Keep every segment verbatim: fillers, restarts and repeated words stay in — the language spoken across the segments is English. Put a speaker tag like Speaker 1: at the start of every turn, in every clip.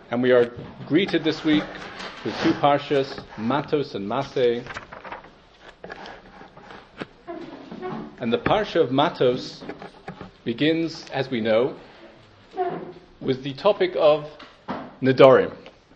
Speaker 1: And we are greeted this week with two parshas, Matos and Maseh. And the parsha of Matos begins, as we know, with the topic of Nedarim.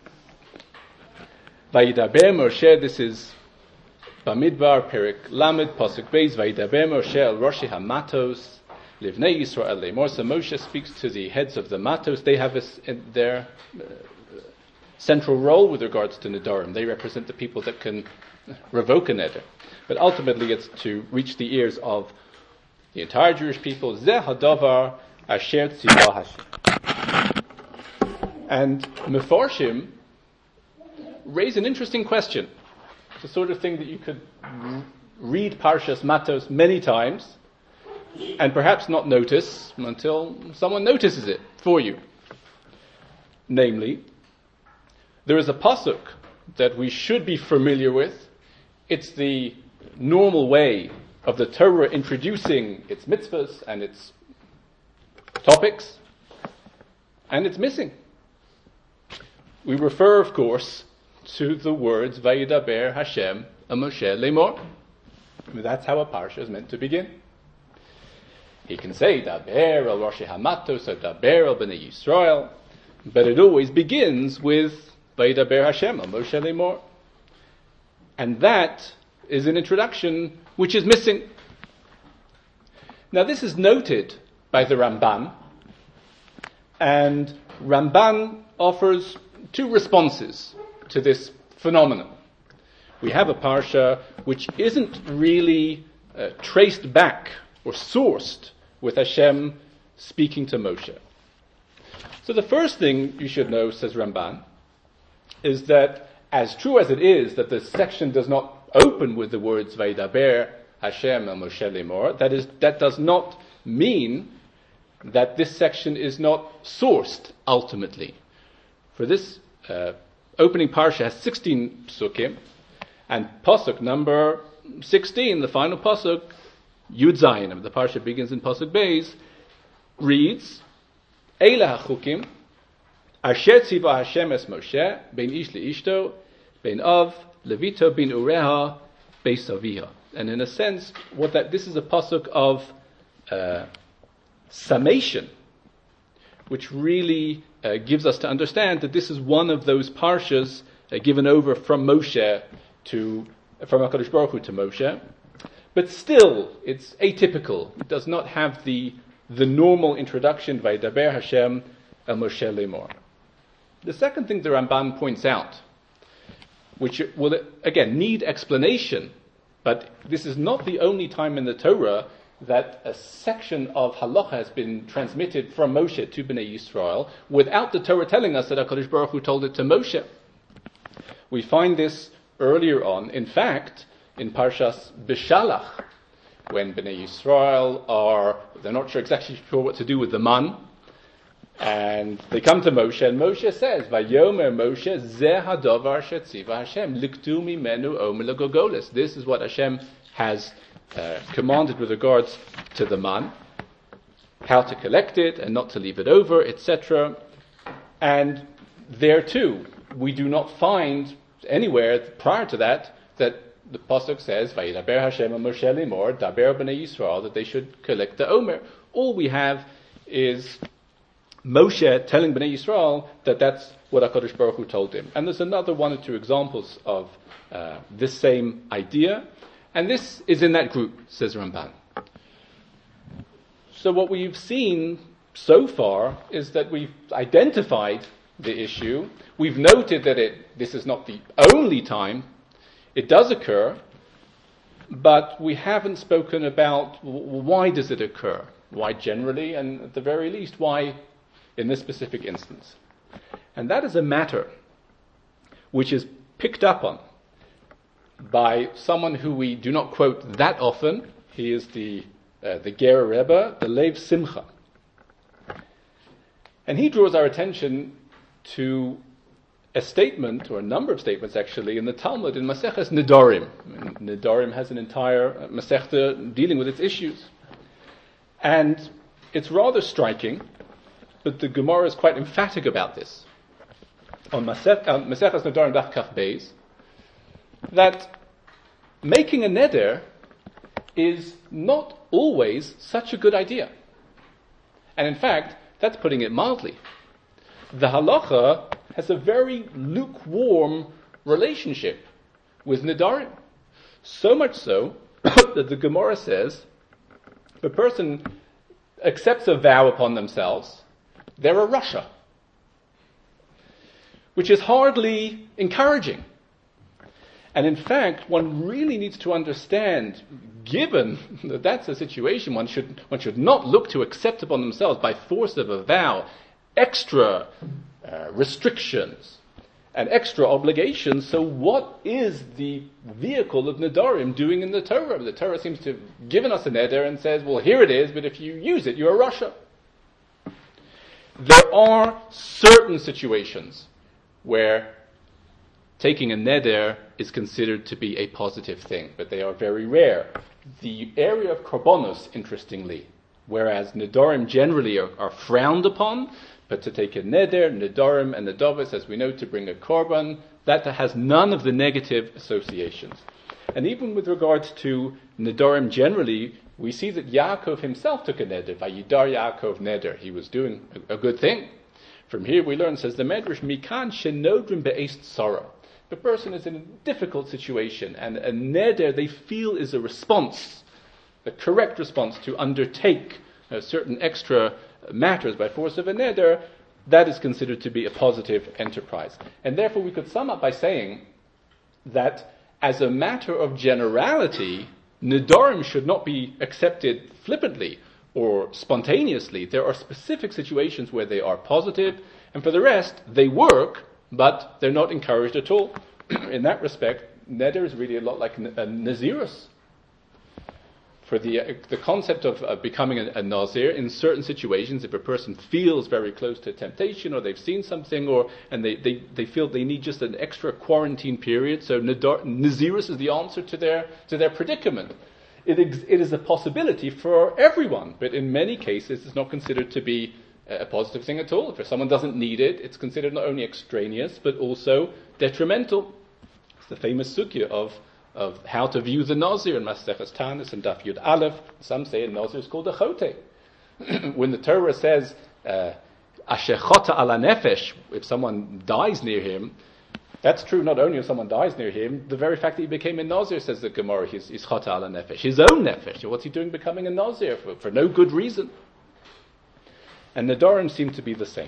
Speaker 1: Vayidaber Moshe, this is Bamidbar, Perik Lamed, Pasuk Beis, Vayidaber Moshe el Roshi HaMatos, Livnei Yisrael Lemor. So Moshe speaks to the heads of the Matos. They have a, their uh, central role with regards to Nedarim. They represent the people that can revoke a neder. But ultimately it's to reach the ears of the entire Jewish people. Zeh hadavar asher tzivah Hashem. And Mefarshim raise an interesting question. It's the sort of thing that you could read Parshas Matos many times and perhaps not notice until someone notices it for you. Namely, there is a pasuk that we should be familiar with. It's the normal way of the Torah introducing its mitzvahs and its topics, and it's missing. We refer, of course, to the words Vayidaber Hashem a Moshe Lemor. That's how a parsha is meant to begin. He can say Daber el Roshi HaMatos or Daber el Bnei Yisrael, but it always begins with Vayidaber Hashem a Moshe Lemor. And that is an introduction which is missing. Now this is noted by the Ramban, and Ramban offers two responses to this phenomenon. We have a parsha which isn't really uh, traced back or sourced with Hashem speaking to Moshe. So the first thing you should know, says Ramban, is that as true as it is that the section does not open with the words Vayidaber Hashem el Moshe Lemor, that is, that does not mean that this section is not sourced ultimately. For this uh, opening parsha has sixteen psukim, and pasuk number sixteen, the final pasuk, Yud Zayin, the parsha begins in pasuk Beis, reads, Eila hachukim, asher tziva Hashem es Moshe, ben ish leishto, ben av, levito bin ureha, beis aviha. And in a sense, what that this is a pasuk of uh, summation, which really uh, gives us to understand that this is one of those parshas uh, given over from Moshe to from HaKadosh Baruch Hu to Moshe. But still, it's atypical. It does not have the the normal introduction, Vayidaber Hashem el Moshe Lemor. The second thing the Ramban points out, which will again need explanation, but this is not the only time in the Torah that a section of halacha has been transmitted from Moshe to Bnei Yisrael without the Torah telling us that HaKadosh Baruch Hu told it to Moshe. We find this earlier on, in fact, in Parshas Bishalach, when Bnei Yisrael are, they're not sure exactly sure what to do with the man, and they come to Moshe, and Moshe says, Vayomer Moshe, Zeh hadavar shetziva Hashem, liktu mimenu omer legogoles. This is what Hashem has uh, commanded with regards to the man, how to collect it and not to leave it over, et cetera. And there too, we do not find anywhere prior to that that the pasuk says, Vayidaber Hashem a Moshe Lemor, Daber b'nei Yisrael, that they should collect the omer. All we have is Moshe telling Bnei Yisrael that that's what HaKadosh Baruch Hu told him. And there's another one or two examples of uh, this same idea. And this is in that group, says Ramban. So what we've seen so far is that we've identified the issue. We've noted that it this is not the only time it does occur, but we haven't spoken about w- why does it occur? Why generally, and at the very least, why in this specific instance? And that is a matter which is picked up on by someone who we do not quote that often. He is the uh, the Ger Rebbe, the Lev Simcha. And he draws our attention to a statement, or a number of statements actually, in the Talmud, in Maseches Nedarim. Nedarim has an entire Masechta dealing with its issues. And it's rather striking, but the Gemara is quite emphatic about this. on Maseches Nedarim Daf Kaf Beis that making a neder is not always such a good idea. And in fact, that's putting it mildly. The halacha has a very lukewarm relationship with nedarim. So much so that the Gemara says, if a person accepts a vow upon themselves, they're a rasha, which is hardly encouraging. And in fact, one really needs to understand, given that that's a situation, one should one should not look to accept upon themselves by force of a vow extra uh, restrictions and extra obligations. So what is the vehicle of nedarim doing in the Torah? The Torah seems to have given us a neder and says, well, here it is, but if you use it, you're a rasha. There are certain situations where taking a neder is considered to be a positive thing, but they are very rare. The area of korbanos, interestingly, whereas nedarim generally are, are frowned upon, but to take a neder, nedarim and nedavos, as we know, to bring a korban, that has none of the negative associations. And even with regard to nedarim generally, we see that Yaakov himself took a neder. Vayidar Yaakov neder. He was doing a, a good thing. From here we learn, says the Medrash, Mikan shenodrim be'est sorrow. The person is in a difficult situation, and a neder they feel is a response, the correct response to undertake uh, certain extra matters by force of a neder. That is considered to be a positive enterprise. And therefore we could sum up by saying that as a matter of generality, nedarim should not be accepted flippantly or spontaneously. There are specific situations where they are positive, and for the rest, they work, but they're not encouraged at all. In that respect, neder is really a lot like a nazirus. For the uh, the concept of uh, becoming a, a nazir, in certain situations, if a person feels very close to temptation, or they've seen something, or and they, they, they feel they need just an extra quarantine period, so nadar, nazirus is the answer to their to their predicament. It, ex, it is a possibility for everyone, but in many cases it's not considered to be a positive thing at all. If someone doesn't need it, it's considered not only extraneous, but also detrimental. It's the famous sugya of, of how to view the Nazir in Maseches Tanis and Daf Yud Aleph. Some say a Nazir is called a chote. When the Torah says, Asher chota ala nefesh, if someone dies near him, that's true not only if someone dies near him, the very fact that he became a Nazir, says the Gemara, he's, he's chota ala nefesh, his own nefesh. What's he doing becoming a Nazir? For, for no good reason. And nedarim seem to be the same.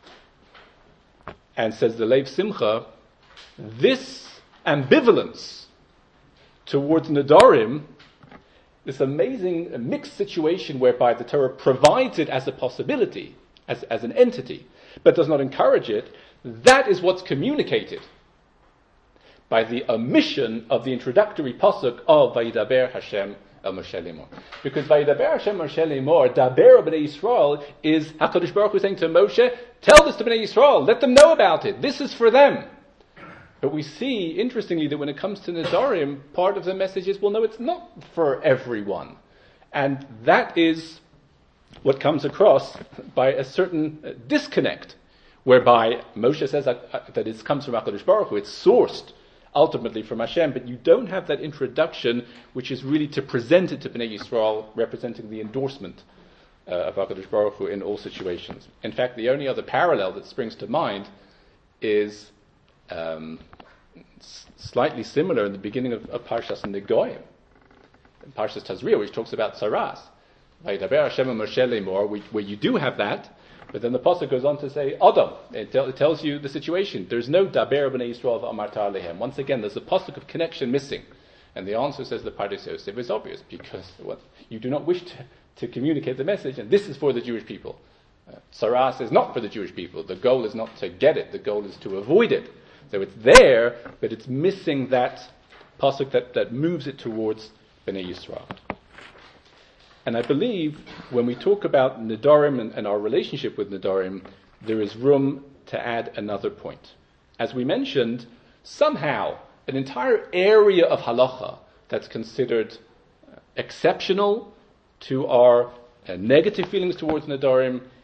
Speaker 1: And says the Lev Simcha, this ambivalence towards nedarim, this amazing mixed situation whereby the Torah provides it as a possibility, as, as an entity, but does not encourage it, that is what's communicated by the omission of the introductory pasuk of Vayidaber Hashem El Moshe Lemor. Because Vayidaber Hashem Moshe Lemor, Daber B'nai Yisrael, is HaKadosh Baruch Hu saying to Moshe, tell this to B'nai Yisrael, let them know about it, this is for them. But we see, interestingly, that when it comes to nedarim, part of the message is, well, no, it's not for everyone. And that is what comes across by a certain disconnect, whereby Moshe says that it comes from HaKadosh Baruch Hu, it's sourced ultimately from Hashem, but you don't have that introduction, which is really to present it to Bnei Yisrael, representing the endorsement uh, of HaKadosh Baruch Hu in all situations. In fact, the only other parallel that springs to mind is um, s- slightly similar in the beginning of, of Parshas Negoim, in Parshas Tazria, which talks about Saras. Vayidaber Hashem Moshe Lemor, where you do have that, but then the pasuk goes on to say, Adam. It, tell, it tells you the situation. There's no Daber B'nai Yisrael v'amarta alehem. Once again, there's a pasuk of connection missing. And the answer, says the Pardes Yosef, is obvious, because what, you do not wish to, to communicate the message, and this is for the Jewish people. Uh, Saras is not for the Jewish people. The goal is not to get it. The goal is to avoid it. So it's there, but it's missing that pasuk that, that moves it towards B'nai Yisrael. And I believe when we talk about nedarim and, and our relationship with nedarim, there is room to add another point. As we mentioned, somehow an entire area of halacha that's considered uh, exceptional to our uh, negative feelings towards nedarim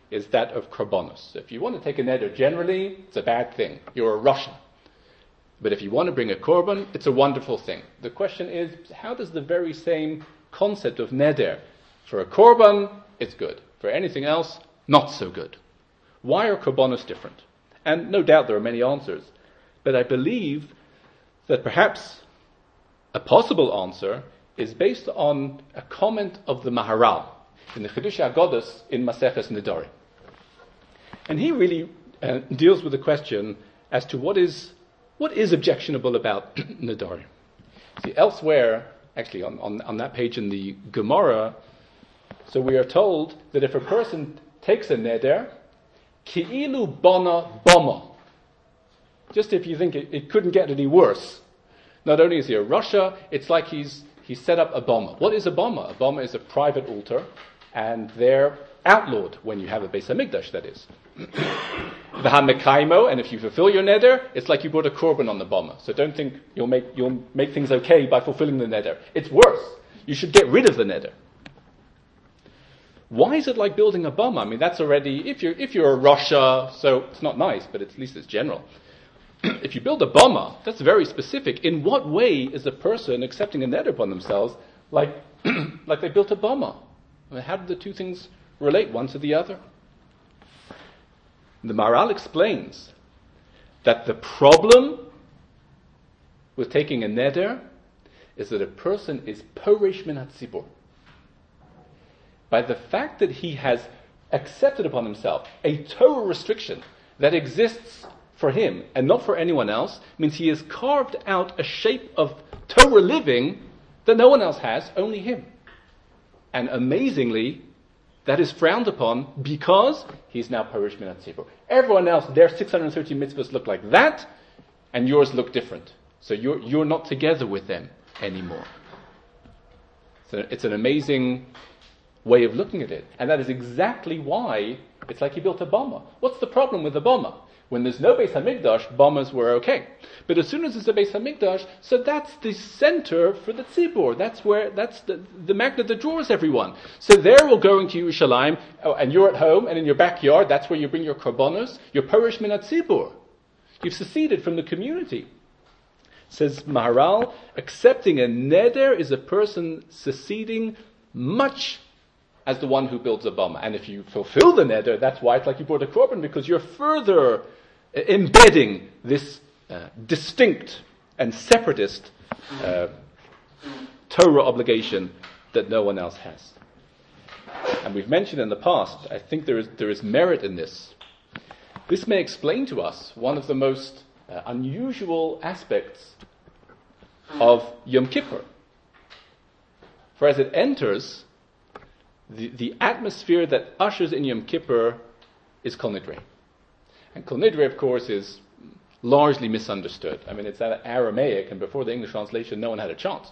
Speaker 1: is that of korbanos. If you want to take a neder generally, it's a bad thing. You're a Russian. But if you want to bring a korban, it's a wonderful thing. The question is, how does the very same concept of neder, for a korban, it's good. For anything else, not so good. Why are korbanos different? And no doubt there are many answers. But I believe that perhaps a possible answer is based on a comment of the Maharal in the Chidushei HaGodos in Maseches Nedarim. And he really uh, deals with the question as to what is what is objectionable about Nedarim. See, elsewhere, actually on, on, on that page in the Gemara, so we are told that if a person takes a neder, ki'ilu bona boma, just if you think it, it couldn't get any worse, not only is he a Russia, it's like he's he's set up a boma. What is a boma? A boma is a private altar, and they're outlawed when you have a Beis HaMikdash, that is. V'hamekaimo, and if you fulfill your neder, it's like you brought a korban on the boma. So don't think you'll make you'll make things okay by fulfilling the neder. It's worse. You should get rid of the neder. Why is it like building a boma? I mean, that's already, if you're if you're a Russia, so it's not nice, but at least it's general. If you build a boma, that's very specific. In what way is a person accepting a neder upon themselves like like they built a boma? I mean, how do the two things relate one to the other? The Maharal explains that the problem with taking a neder is that a person is porish min hatzibur. By the fact that he has accepted upon himself a Torah restriction that exists for him and not for anyone else, means he has carved out a shape of Torah living that no one else has, only him. And amazingly, that is frowned upon because he's now parish min hatzibur. Everyone else, their six hundred thirty mitzvahs look like that, and yours look different. So you're you're not together with them anymore. So it's an amazing way of looking at it. And that is exactly why it's like he built a boma. What's the problem with the boma? When there's no Beis HaMikdash, bomas were okay. But as soon as there's a Beis HaMikdash, so that's the center for the tzibur. That's where, that's the, the magnet that draws everyone. So they're all going to Yerushalayim, oh, and you're at home, and in your backyard, that's where you bring your korbanos. You're parish min hatzibur. You've seceded from the community. Says Maharal, accepting a neder is a person seceding much as the one who builds a boma. And if you fulfill the neder, that's why it's like you brought a korban, because you're further embedding this uh, distinct and separatist uh, Torah obligation that no one else has. And we've mentioned in the past, I think there is there is merit in this. This may explain to us one of the most uh, unusual aspects of Yom Kippur. For as it enters, the, the atmosphere that ushers in Yom Kippur is Kol Nidrei. And Kol Nidrei, of course, is largely misunderstood. I mean, it's that Aramaic, and before the English translation, no one had a chance.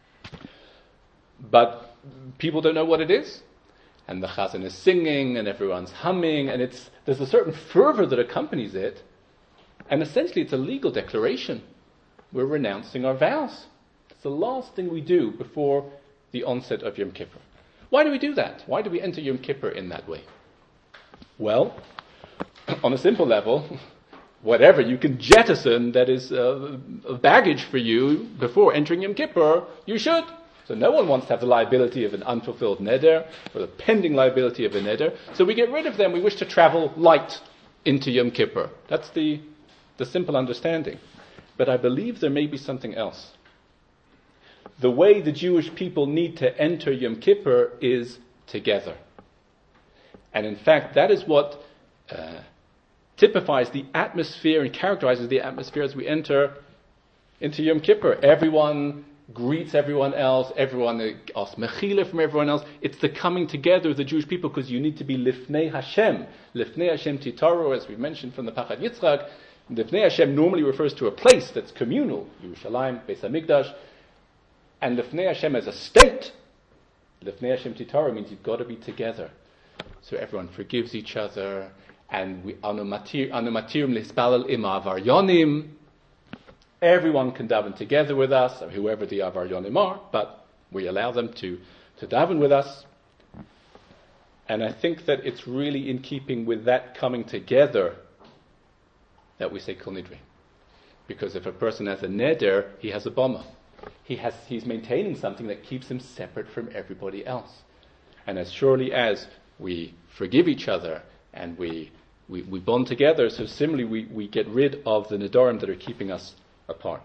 Speaker 1: But people don't know what it is. And the Chazan is singing, and everyone's humming, and it's there's a certain fervor that accompanies it. And essentially, it's a legal declaration. We're renouncing our vows. It's the last thing we do before the onset of Yom Kippur. Why do we do that? Why do we enter Yom Kippur in that way? Well, on a simple level, whatever you can jettison that is uh, baggage for you before entering Yom Kippur, you should. So no one wants to have the liability of an unfulfilled neder, or the pending liability of a neder. So we get rid of them. We wish to travel light into Yom Kippur. That's the, the simple understanding. But I believe there may be something else. The way the Jewish people need to enter Yom Kippur is together. And in fact, that is what uh, typifies the atmosphere and characterizes the atmosphere as we enter into Yom Kippur. Everyone greets everyone else, everyone asks mechila from everyone else. It's the coming together of the Jewish people, because you need to be lifnei Hashem. Lifnei Hashem titaru, as we mentioned from the Pachad Yitzchak. Lifnei Hashem normally refers to a place that's communal, Yerushalayim, Beis HaMikdash. And Lifnei Hashem as a state, Lifnei Hashem titaru means you've got to be together. So everyone forgives each other, and we anu matirim lispalel im avaryonim. Everyone can daven together with us, whoever the avaryonim are, but we allow them to, to daven with us. And I think that it's really in keeping with that coming together that we say Kol Nidre. Because if a person has a neder, he has a bama. He has, he's maintaining something that keeps him separate from everybody else. And as surely as we forgive each other and we we, we bond together, so similarly we, we get rid of the nedarim that are keeping us apart.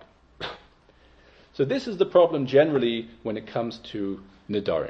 Speaker 1: So this is the problem generally when it comes to nedarim.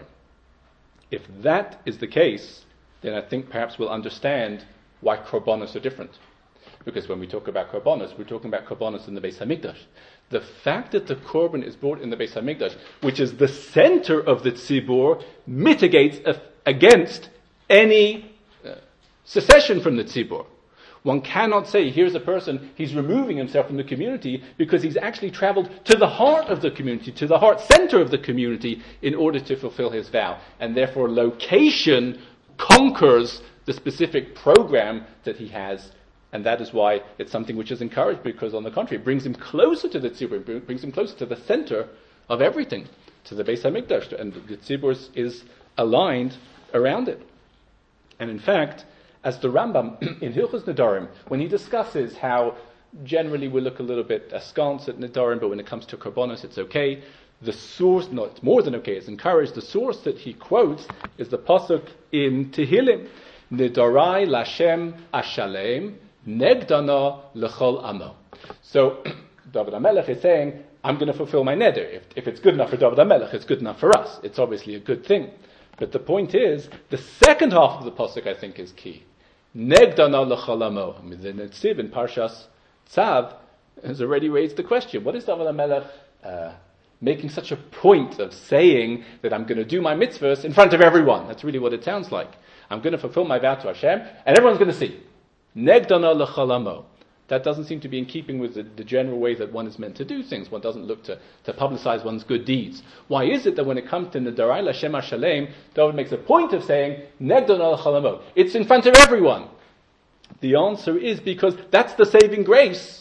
Speaker 1: If that is the case, then I think perhaps we'll understand why korbanos are different. Because when we talk about korbanos, we're talking about korbanos in the Beis Hamikdash. The fact that the korban is brought in the Beis Hamikdash, which is the center of the tzibur, mitigates af- against any uh, secession from the tzibur. One cannot say, here's a person, he's removing himself from the community because he's actually traveled to the heart of the community, to the heart center of the community in order to fulfill his vow. And therefore location conquers the specific program that he has. And that is why it's something which is encouraged, because on the contrary, it brings him closer to the tzibur, it brings him closer to the center of everything, to the Beis HaMikdash, and the tzibur is, is aligned around it. And in fact, as the Rambam in Hilchos Nedarim, when he discusses how generally we look a little bit askance at Nedarim, but when it comes to Korbanos it's okay, the source, no, it's more than okay, it's encouraged, the source that he quotes is the pasuk in Tehillim, Nedarai Lashem Ashalem, Negdana L'chol Amo. So, David HaMelech is saying, I'm going to fulfill my neder. If, if it's good enough for David HaMelech, it's good enough for us. It's obviously a good thing. But the point is, the second half of the pasuk, I think, is key. Negdana L'chol Amo. I mean, the Netziv in Parshas Tzav has already raised the question, what is David HaMelech uh, making such a point of saying that I'm going to do my mitzvahs in front of everyone? That's really what it sounds like. I'm going to fulfill my vow to Hashem, and everyone's going to see. Negdana l'chol amo. That doesn't seem to be in keeping with the, the general way that one is meant to do things. One doesn't look to, to publicize one's good deeds. Why is it that when it comes to Nedarai Lashem Hashalem, David makes a point of saying, Negdana l'chol amo. It's in front of everyone. The answer is because that's the saving grace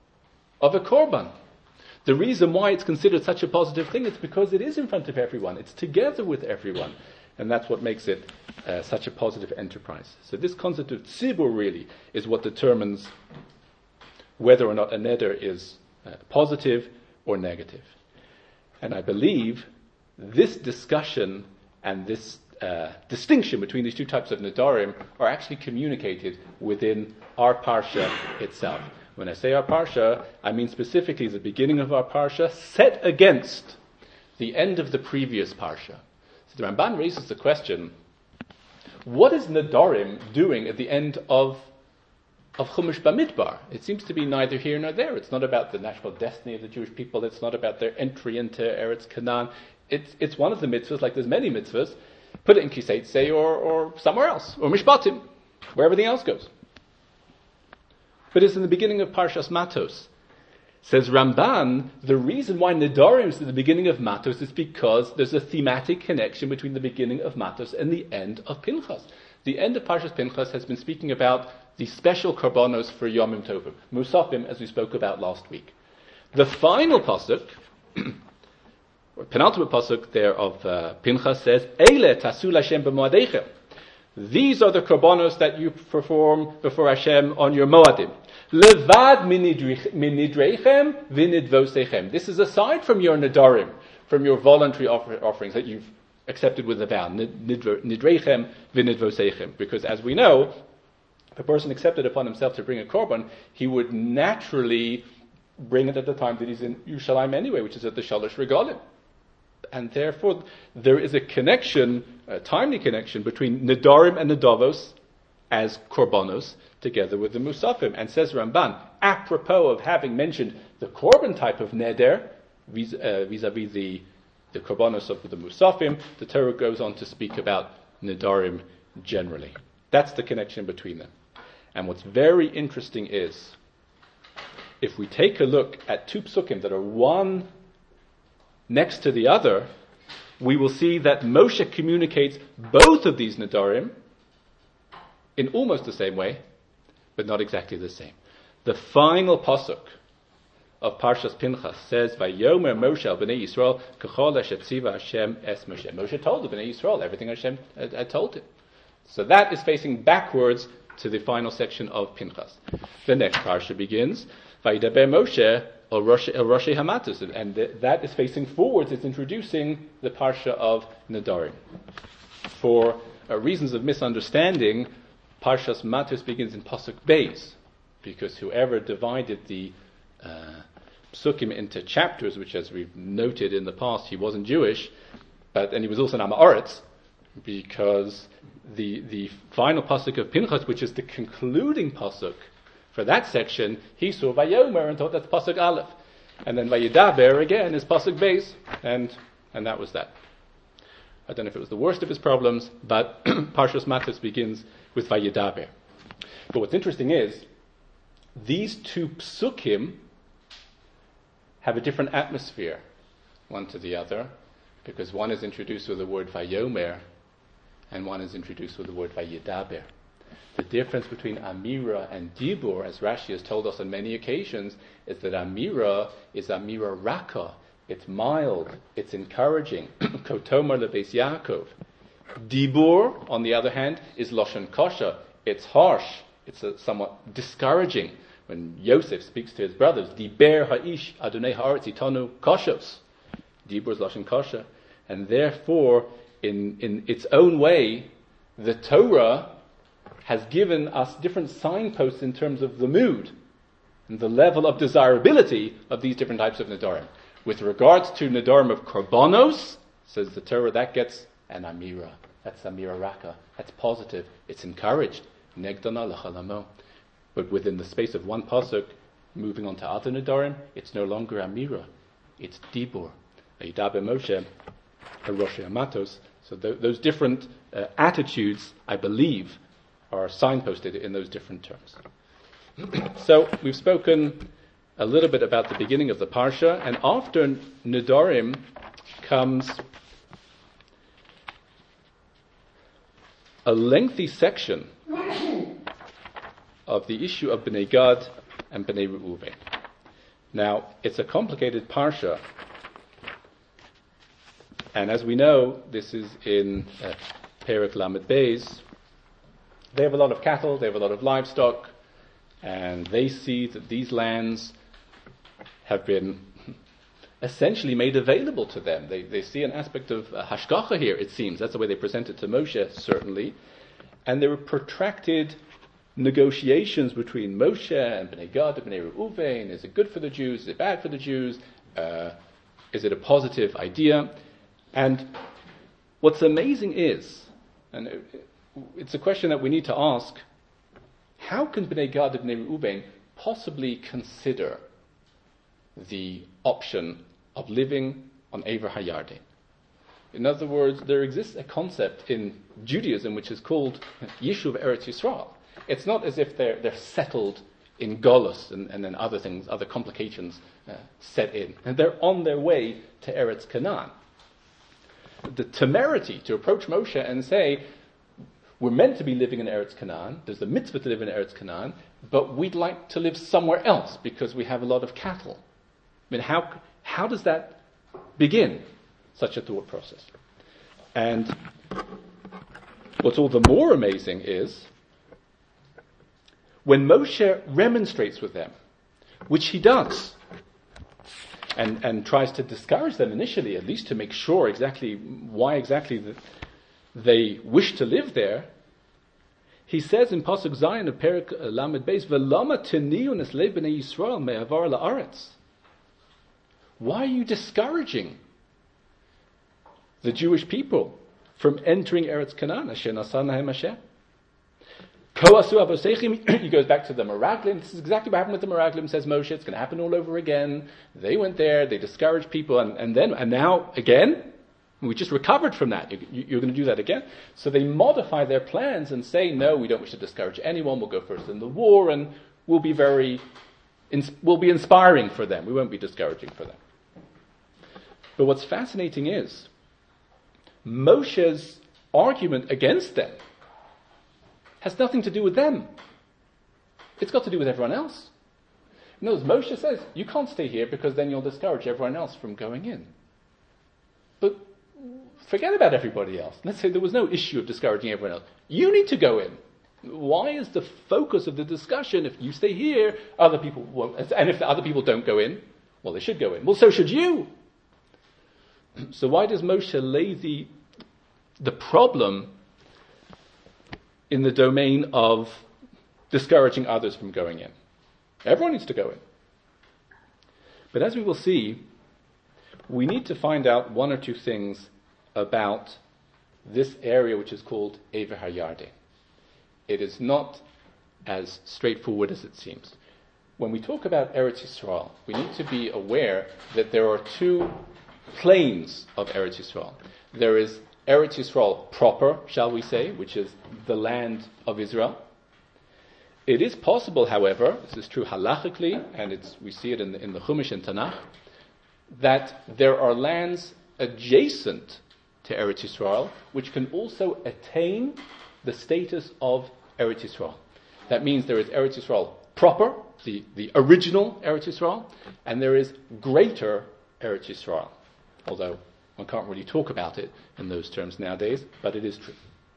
Speaker 1: of a korban. The reason why it's considered such a positive thing is because it is in front of everyone. It's together with everyone. And that's what makes it uh, such a positive enterprise. So this concept of tzibur really is what determines whether or not a neder is uh, positive or negative. And I believe this discussion and this uh, distinction between these two types of nedarim are actually communicated within our parsha itself. When I say our parsha, I mean specifically the beginning of our parsha set against the end of the previous parsha. The Ramban raises the question, what is Nedarim doing at the end of of Chumash Bamidbar? It seems to be neither here nor there. It's not about the national destiny of the Jewish people. It's not about their entry into Eretz Canaan. It's it's one of the mitzvahs, like there's many mitzvahs. Put it in Kisei Tzei or, or somewhere else, or Mishpatim, where everything else goes. But it's in the beginning of Parshas Matos. Says Ramban, the reason why Nedarim is at the beginning of Matos is because there's a thematic connection between the beginning of Matos and the end of Pinchas. The end of Parshas Pinchas has been speaking about the special korbanos for Yomim Tovim, Musafim, as we spoke about last week. The final pasuk, or penultimate pasuk there of uh, Pinchas says, Eile tasu Hashem b'moadeichem. These are the korbanos that you perform before Hashem on your moadim. Levad minidreichem vinidvosechem. This is aside from your nedarim, from your voluntary offer, offerings that you've accepted with a vow. Nidreichem vinidvosechem. Because as we know, if a person accepted upon himself to bring a korban, he would naturally bring it at the time that he's in Yerushalayim anyway, which is at the Shalosh Regalim. And therefore, there is a connection, a timely connection between nedarim and nedavos as korbanos together with the musafim. And says Ramban, apropos of having mentioned the korban type of neder vis- uh, vis-a-vis the, the korbanos of the musafim, the Torah goes on to speak about nedarim generally. That's the connection between them. And what's very interesting is, if we take a look at two psukim that are one next to the other, we will see that Moshe communicates both of these nedarim in almost the same way, but not exactly the same. The final pasuk of Parshas Pinchas says, "Vayomer Moshe al bnei Yisrael kachol asher tziva Hashem es Moshe." Moshe told the bnei Yisrael everything Hashem had, had told him. So that is facing backwards to the final section of Pinchas. The next parsha begins, Vayidaber Moshe el Roshei Hamatos, and th- that is facing forwards. It's introducing the parsha of Nedarim. For uh, reasons of misunderstanding, Parshas Matos begins in Pasuk Beis, because whoever divided the uh, psukim into chapters, which as we've noted in the past, he wasn't Jewish, but and he was also an Amaretz, because the the final pasuk of Pinchas, which is the concluding pasuk for that section, he saw Vayomer and thought that's pasuk Aleph, and then Vayidaber again is pasuk Beis, and and that was that. I don't know if it was the worst of his problems, but Parshas Matos begins with Vayidaber. But what's interesting is these two psukim have a different atmosphere, one to the other, because one is introduced with the word Vayomer, and one is introduced with the word Vayidaber. The difference between Amira and Dibur, as Rashi has told us on many occasions, is that Amira is Amira Raka. It's mild, it's encouraging. Kotomar lebeis Yaakov. Dibur, on the other hand, is Lashon Kosha. It's harsh, it's a somewhat discouraging. When Yosef speaks to his brothers, Diber ha'ish Adonai ha'aretz itanu koshos. Dibur is Lashon Kosha. And therefore, in, in its own way, the Torah has given us different signposts in terms of the mood and the level of desirability of these different types of Nedarim. With regards to Nedarim of Korbanos, says the Torah, that gets an Amira. That's Amira Raka. That's positive. It's encouraged. Negdana L'chalamo. But within the space of one pasuk, moving on to other Nedarim, it's no longer Amira. It's Dibur. Vayidaber Moshe el Roshei Hamatos. So th- those different uh, attitudes, I believe, are signposted in those different terms. So we've spoken a little bit about the beginning of the parsha, and after Nedarim comes a lengthy section of the issue of Bnei Gad and Bnei Reuven. Now, it's a complicated parsha, and as we know, this is in uh, Perek Lamed Beis. They have a lot of cattle, they have a lot of livestock, and they see that these lands have been essentially made available to them. They they see an aspect of uh, hashgacha here, it seems. That's the way they present it to Moshe, certainly. And there were protracted negotiations between Moshe and Bnei Gad and Bnei Reuven. Is it good for the Jews? Is it bad for the Jews? Uh, is it a positive idea? And what's amazing is, and it, it's a question that we need to ask, how can Bnei Gad and Bnei Reuven possibly consider the option of living on Ever HaYarden? In other words, there exists a concept in Judaism which is called Yishuv Eretz Yisrael. It's not as if they're they're settled in Golus and, and then other things, other complications uh, set in. And they're on their way to Eretz Canaan. The temerity to approach Moshe and say, we're meant to be living in Eretz Canaan, there's a mitzvah to live in Eretz Canaan, but we'd like to live somewhere else because we have a lot of cattle. I mean, how how does that begin, such a thought process? And what's all the more amazing is, when Moshe remonstrates with them, which he does, and, and tries to discourage them initially, at least to make sure exactly why exactly the, they wish to live there, he says in Pasuk Zayin of Perek Lamed Beis, "V'lama teniyu neslei b'nei Yisrael me'avar la'aretz." Why are you discouraging the Jewish people from entering Eretz Canaan? Asher nasan lahem Hashem. Koasu avoseichim. He goes back to the Meraglim. This is exactly what happened with the Meraglim, says Moshe. It's going to happen all over again. They went there, they discouraged people, and, and then, and now again, we just recovered from that. You, you're going to do that again? So they modify their plans and say, no, we don't wish to discourage anyone. We'll go first in the war, and we'll be very, we'll be inspiring for them. We won't be discouraging for them. But what's fascinating is, Moshe's argument against them has nothing to do with them. It's got to do with everyone else. In other words, Moshe says, you can't stay here because then you'll discourage everyone else from going in. But forget about everybody else. Let's say there was no issue of discouraging everyone else. You need to go in. Why is the focus of the discussion, if you stay here, other people won't, and if the other people don't go in, well, they should go in. Well, so should you. So why does Moshe lay the, the problem in the domain of discouraging others from going in? Everyone needs to go in. But as we will see, we need to find out one or two things about this area which is called Ever HaYarden. It is not as straightforward as it seems. When we talk about Eretz Yisrael, we need to be aware that there are two planes of Eretz Yisrael. There is Eretz Yisrael proper, shall we say, which is the land of Israel. It is possible, however, this is true halachically, and it's, we see it in the, in the Chumash and Tanakh, that there are lands adjacent to Eretz Yisrael which can also attain the status of Eretz Yisrael. That means there is Eretz Yisrael proper, the, the original Eretz Yisrael, and there is greater Eretz Yisrael. Although one can't really talk about it in those terms nowadays, but it is true.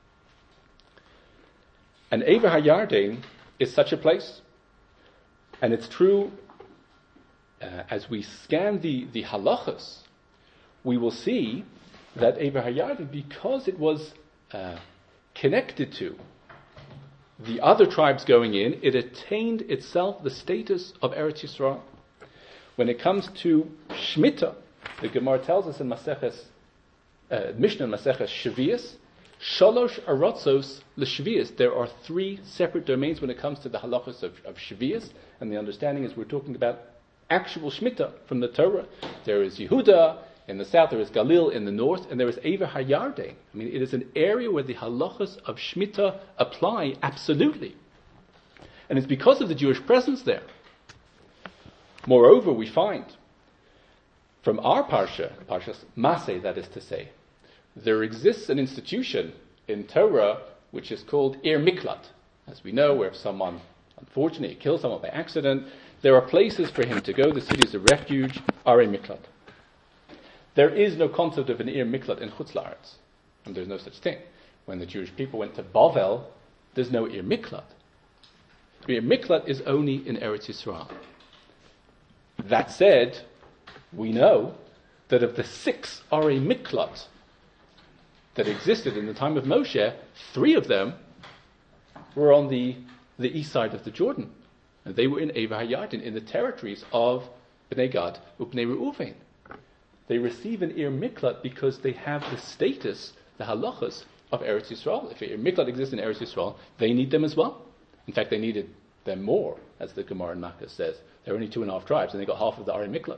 Speaker 1: And Ever HaYarden is such a place. And it's true, uh, as we scan the, the halachas, we will see that Ever HaYarden, because it was uh, connected to the other tribes going in, it attained itself the status of Eretz Yisrael. When it comes to Shemitah, the Gemara tells us in Maseches, uh, Mishnah Maseches Shvius, Shalosh Aratzos L'Shvius. There are three separate domains when it comes to the halachas of, of Shvius, and the understanding is we're talking about actual Shemitah from the Torah. There is Yehuda in the south, there is Galil in the north, and there is Ever HaYarden. I mean, it is an area where the halachas of Shemitah apply absolutely. And it's because of the Jewish presence there. Moreover, we find from our Parsha, Parshas Maseh, that is to say, there exists an institution in Torah which is called Ir Miklat. As we know, where if someone unfortunately kills someone by accident, there are places for him to go. The cities of refuge are a Miklat. There is no concept of an Ir Miklat in Chutz La'aretz, and there's no such thing. When the Jewish people went to Bavel, there's no Ir Miklat. Ir Miklat is only in Eretz Yisrael. That said, we know that of the six Arei Miklat that existed in the time of Moshe, three of them were on the, the east side of the Jordan. And they were in Ever HaYarden, in the territories of Bnei Gad Ubnei Reuven. They receive an Ir Miklat because they have the status, the halachas, of Eretz Yisrael. If Ir Miklat exists in Eretz Yisrael, they need them as well. In fact, they needed them more, as the Gemara in Makkah says. There are only two and a half tribes, and they got half of the Arei Miklat.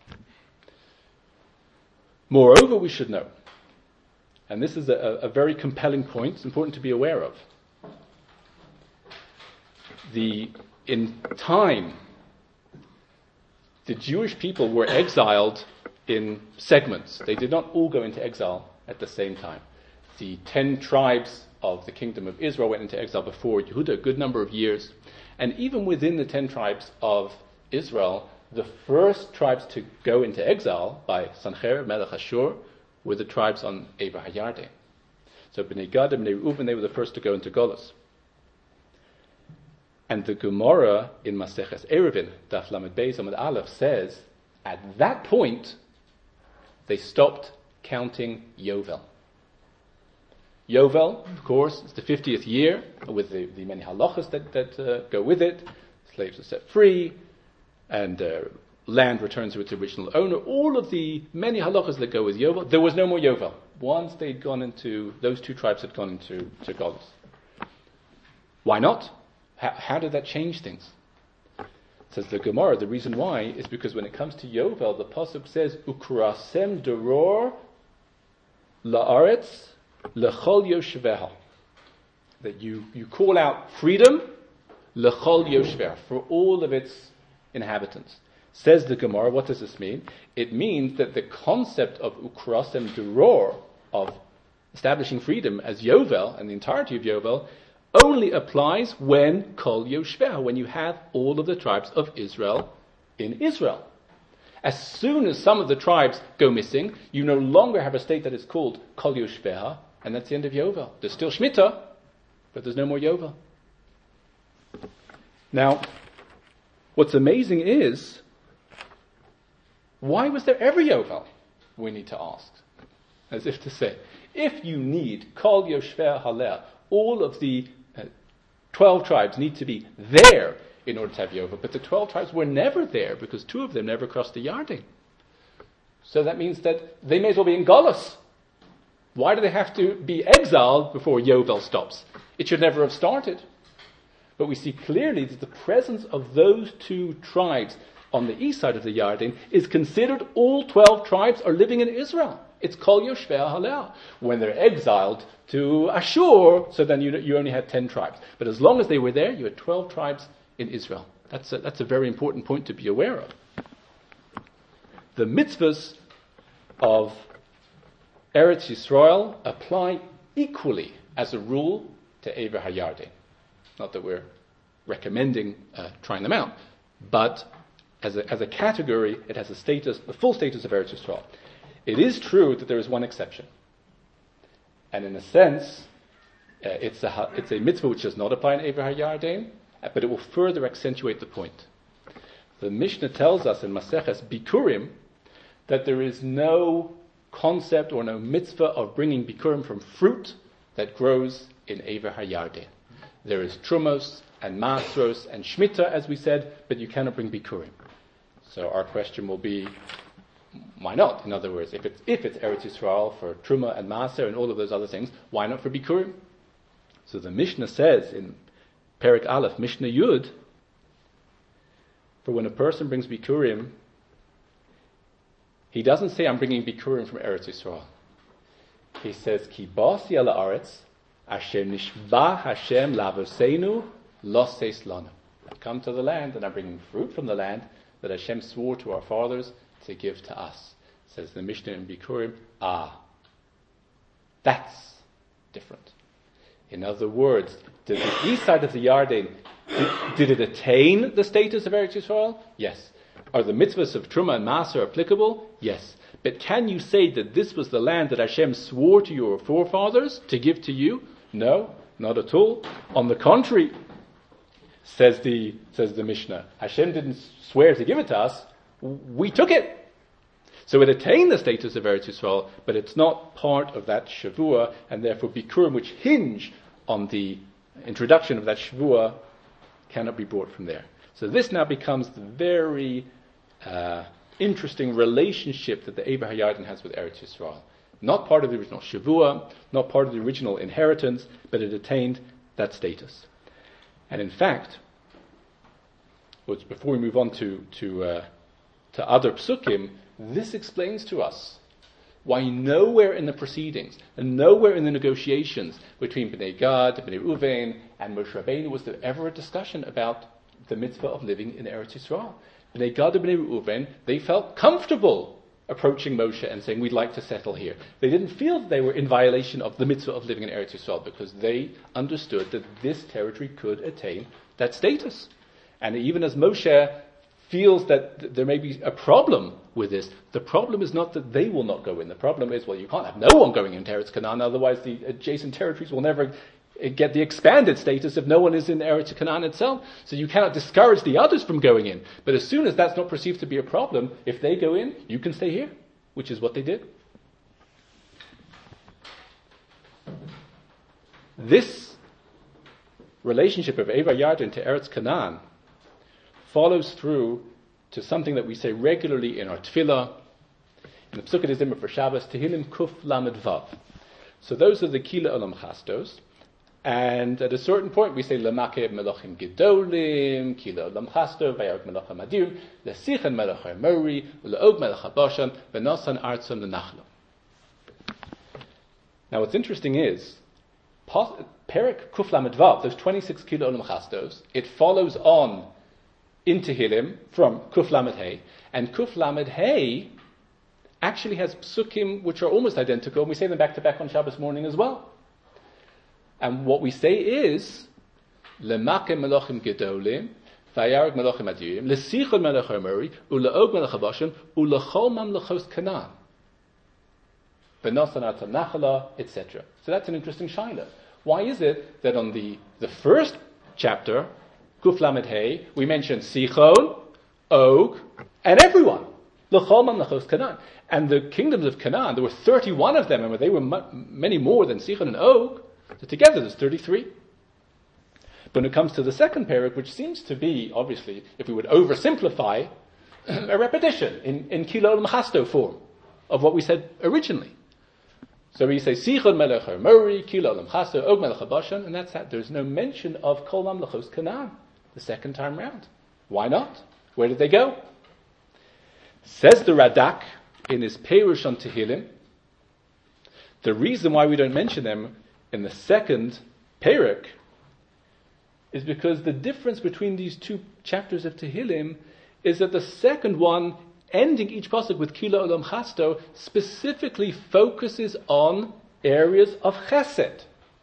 Speaker 1: Moreover, we should know, and this is a, a very compelling point, it's important to be aware of. The, in time, the Jewish people were exiled in segments. They did not all go into exile at the same time. The ten tribes of the kingdom of Israel went into exile before Yehuda a good number of years. And even within the ten tribes of Israel, the first tribes to go into exile by Sancherib, Melech Ashur, were the tribes on Ever HaYarden. So Bnei Gad and Bnei Reuven, they were the first to go into Golus. And the Gemara in Maseches Eruvin, Daf Lamed Beis Amud Aleph, says, at that point, they stopped counting Yovel. Yovel, of course, is the fiftieth year, with the, the many halachas that, that uh, go with it. Slaves are set free, and uh, land returns to its original owner. All of the many halachas that go with Yovel. There was no more Yovel. Once they'd gone into, those two tribes had gone into to Golus. Why not? How, how did that change things? Says the Gemara, the reason why is because when it comes to Yovel, the pasuk says, Ukrasem deror la'aretz lechol yoshveha. That you, you call out freedom lechol yoshveha, for all of its inhabitants. Says the Gemara, what does this mean? It means that the concept of Ukrasem deror, of establishing freedom as Yovel, and the entirety of Yovel, only applies when Kol Yoshveha, when you have all of the tribes of Israel in Israel. As soon as some of the tribes go missing, you no longer have a state that is called Kol Yoshveha, and that's the end of Yovel. There's still Shemitah, but there's no more Yovel. Now, what's amazing is, why was there ever Yovel? We need to ask. As if to say, if you need Kol Yoshveha Haleh, all of the uh, twelve tribes need to be there in order to have Yovel, but the twelve tribes were never there because two of them never crossed the Yarden. So that means that they may as well be in Golus. Why do they have to be exiled before Yovel stops? It should never have started. But we see clearly that the presence of those two tribes on the east side of the Yarden is considered all twelve tribes are living in Israel. It's Kol Yoshveha Haleh. When they're exiled to Ashur, so then you, you only had ten tribes. But as long as they were there, you had twelve tribes in Israel. That's a, that's a very important point to be aware of. The mitzvahs of Eretz Yisrael apply equally as a rule to Eivah HaYarden. Not that we're recommending uh, trying them out, but as a, as a category, it has a status, the full status of Eretz Yisrael. It is true that there is one exception. And in a sense, uh, it's, a, it's a mitzvah which does not apply in Eivah HaYarden, but it will further accentuate the point. The Mishnah tells us in Maseches Bikurim that there is no concept or no mitzvah of bringing Bikurim from fruit that grows in Eivah HaYarden. There is Trumos and Masros and Shemitah, as we said, but you cannot bring Bikurim. So our question will be, why not? In other words, if it's, if it's Eretz Yisrael for Truma and Maser and all of those other things, why not for Bikurim? So the Mishnah says in Perek Aleph, Mishnah Yud, for when a person brings Bikurim, he doesn't say, I'm bringing Bikurim from Eretz Yisrael. He says, Ki basi ala aretz, Hashem nishba Hashem lavoseinu loses lanu. I come to the land and I'm bringing fruit from the land that Hashem swore to our fathers to give to us. Says the Mishnah in Bikurim, ah, that's different. In other words, did the east side of the Yarden, did, did it attain the status of Eretz Yisrael? Yes. Are the mitzvahs of Truma and Maser applicable? Yes. But can you say that this was the land that Hashem swore to your forefathers to give to you? No, not at all. On the contrary, says the says the Mishnah, Hashem didn't swear to give it to us, we took it. So it attained the status of Eretz Yisrael, but it's not part of that Shavua, and therefore Bikurim, which hinge on the introduction of that Shavua, cannot be brought from there. So this now becomes the very uh, interesting relationship that the Eivah HaYarden has with Eretz Yisrael. Not part of the original Shavua, not part of the original inheritance, but it attained that status. And in fact, before we move on to to, uh, to other psukim, this explains to us why nowhere in the proceedings and nowhere in the negotiations between Bnei Gad, Bnei Reuven, and Moshe Rabbeinu was there ever a discussion about the mitzvah of living in Eretz Yisrael. Bnei Gad and Bnei Reuven, they felt comfortable approaching Moshe and saying, we'd like to settle here. They didn't feel that they were in violation of the mitzvah of living in Eretz Yisrael because they understood that this territory could attain that status. And even as Moshe feels that th- there may be a problem with this, the problem is not that they will not go in. The problem is, well, you can't have no one going into Eretz Canaan, otherwise the adjacent territories will never get the expanded status if no one is in Eretz Canaan itself. So you cannot discourage the others from going in. But as soon as that's not perceived to be a problem, if they go in, you can stay here, which is what they did. This relationship of Eivah HaYarden to Eretz Canaan follows through to something that we say regularly in our tefillah, in the Pesukei D'Zimra for Shabbos, Tehillim Kuf Lamed Vav. So those are the Kila Olam Chastos, and at a certain point we say L'makeh Melachim Gedolim, Kila Olam Chasto, Vayark Melachim Adir, L'sichen Melach Mori, L'og Melach Bashan, V'nasan Artzon L'Nachlo. Now what's interesting is, Perek Kuf Lamed Vav, those twenty-six Kila Olam Chastos, it follows on in Tehillim from Kuf Lamed Hey, and Kuf Lamed Hey actually has psukim which are almost identical, and we say them back to back on Shabbos morning as well. And what we say is, L'makeh Melachim Gedolim, Vayarg Melachim Adirim, Lesichon Melech Amori, Ulaog Melech Habashan, Ulachol Mamlechos Canaan. Benosan Atam Nachala, et cetera. So that's an interesting shaila. Why is it that on the, the first chapter, Kuf Lamed Hey, we mentioned Sichon, Og, and everyone. L'chol Mamlechos Canaan. And the kingdoms of Canaan, there were thirty-one of them, and they were mu- many more than Sichon and Og. So together there's thirty-three. But when it comes to the second parak, which seems to be, obviously, if we would oversimplify, a repetition in, in Kilo L'Machasto form of what we said originally. So we say, Sichon Melech Mori, Kilo L'Machasto, Og Melech Bashan, and that's that. There's no mention of Kol Mamlechos Canaan the second time round. Why not? Where did they go? Says the Radak in his Perush on Tehillim, the reason why we don't mention them in the second parak is because the difference between these two chapters of Tehillim is that the second one, ending each pasuk with Kilo Olam Chasto, specifically focuses on areas of chesed.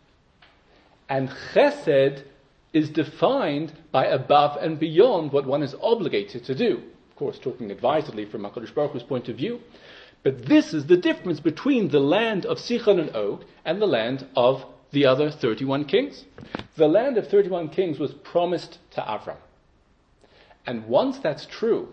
Speaker 1: And chesed is defined by above and beyond what one is obligated to do. Of course, talking advisedly from HaKadosh Baruch Hu's point of view. But this is the difference between the land of Sichon and Og and the land of the other thirty-one kings. The land of thirty-one kings was promised to Avram. And once that's true,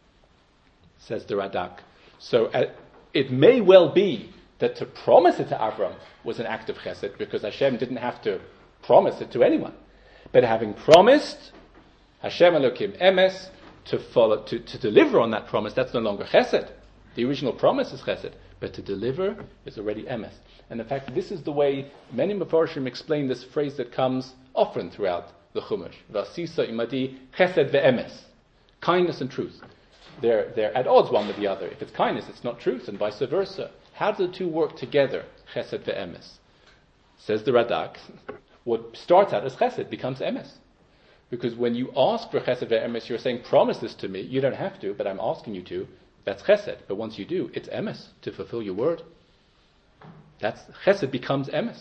Speaker 1: says the Radak, so uh, it may well be that to promise it to Avram was an act of chesed, because Hashem didn't have to promise it to anyone. But having promised Hashem Elokim Emes to follow, to, to deliver on that promise, that's no longer chesed. The original promise is chesed, but to deliver is already emes. And in fact, this is the way many Mefarshim explain this phrase that comes often throughout the Chumash. Vasisa imadi chesed ve'emes. Kindness and truth. They're, they're at odds one with the other. If it's kindness, it's not truth, and vice versa. How do the two work together? Chesed ve'emes. Says the Radak, what starts out as chesed becomes emes. Because when you ask for chesed ve'emes, you're saying, promise this to me. You don't have to, but I'm asking you to. That's chesed. But once you do, it's emes, to fulfill your word. That's chesed becomes emes.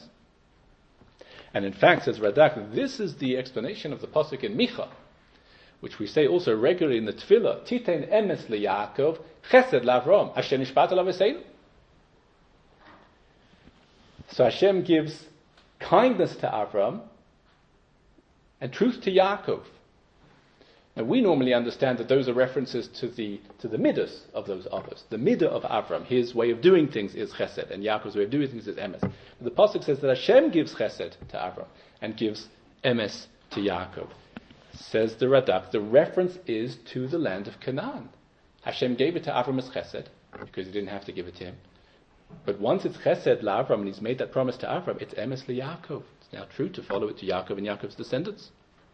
Speaker 1: And in fact, says Radak, this is the explanation of the pasuk in Micha, which we say also regularly in the Tefillah, Titein emes leYaakov, chesed laVram, Asher nishpat alav v'seinu. So Hashem gives kindness to Avram and truth to Yaakov. Now we normally understand that those are references to the to the midas of those others. The midah of Avram, his way of doing things is chesed, and Yaakov's way of doing things is emes. But the pasuk says that Hashem gives chesed to Avram and gives emes to Yaakov. Says the Radak, the reference is to the land of Canaan. Hashem gave it to Avram as chesed because he didn't have to give it to him. But once it's chesed laAvram and he's made that promise to Avram, it's emes leYaakov. It's now true to follow it to Yaakov and Yaakov's descendants.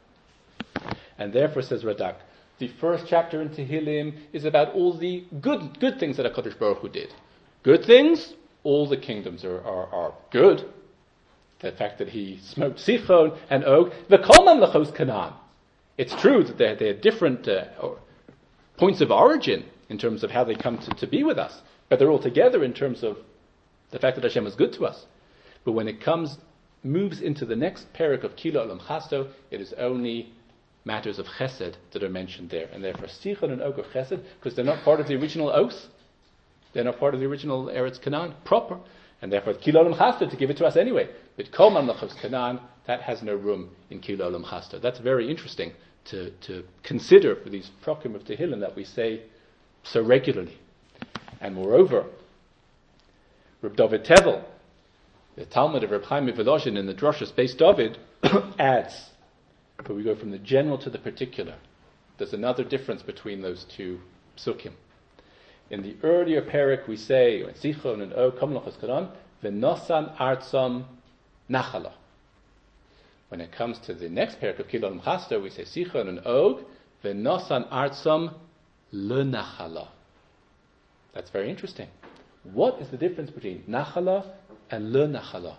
Speaker 1: And therefore, says Radak, the first chapter in Tehillim is about all the good good things that HaKadosh Baruch Hu did. Good things, all the kingdoms are, are, are good. The fact that he smote Sichon and Og, v'kol mamlechos Canaan. It's true that they're, they're different uh, points of origin in terms of how they come to, to be with us. But they're all together in terms of the fact that Hashem is good to us. But when it comes, moves into the next parak of Kilo Olam Chasto, it is only matters of chesed that are mentioned there. And therefore, Sichon and Og are chesed, because they're not part of the original oath. They're not part of the original Eretz Canaan proper. And therefore, Kilo Olam Chasto, to give it to us anyway. But Kol Mamlechos Canaan, that has no room in Kilo Olam Chasto. That's very interesting to, to consider for these prokim of Tehillim that we say so regularly. And moreover, Reb David Tevel, the Talmud of Reb Chaim Volozhin in the Droshes Beis David, adds, but we go from the general to the particular. There's another difference between those two psukim. In the earlier parak we say, in Sichon and Og, Kamlochos Karan, V'nosan artzam nachala. When it comes to the next parak of Kilo Olam Chasto, we say Sichon and Og, V'nosan artzam le'nachala. That's very interesting. What is the difference between nachala and le'nachala?